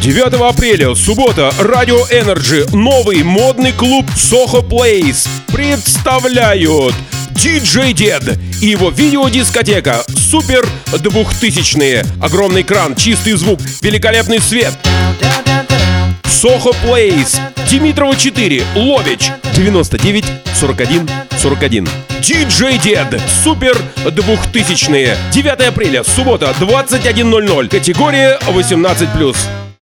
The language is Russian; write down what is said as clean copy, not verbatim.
9 апреля, суббота, Радио Energy, новый модный клуб Soho Place представляют DJ Dead и его видеодискотека Супер 2000-е. Огромный экран, чистый звук, великолепный свет. Soho Place, Димитрова 4, Лович, 99 41 41. DJ Dead, Супер 2000-е. 9 апреля, суббота, 21:00. Категория 18+.